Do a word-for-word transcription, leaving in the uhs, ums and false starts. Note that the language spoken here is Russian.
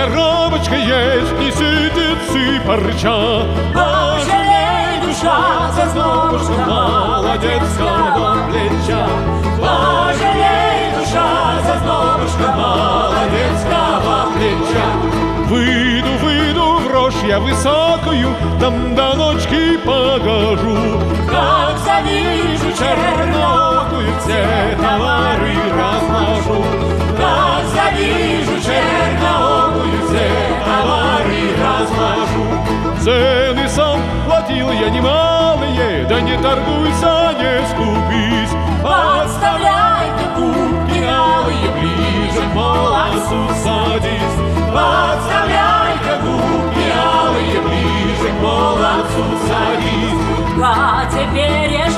коробочка есть, и сытицы парча. Пожалей, душа, за знобушка молодецкого плеча. Пожалей, душа, за знобушка молодецкого плеча. Выйду, выйду в рожь я высокую, там до ночки погожу. Как завижу чернокую, все товары разложу. Как завижу черноокую, все товары разложу. Цены сам платил я немалые, да не торгуйся, не скупись. Подставляй ты кубки алые, ближе к молодцу садись. Подставляй-ка губки алые, ближе к молодцу садись. А теперь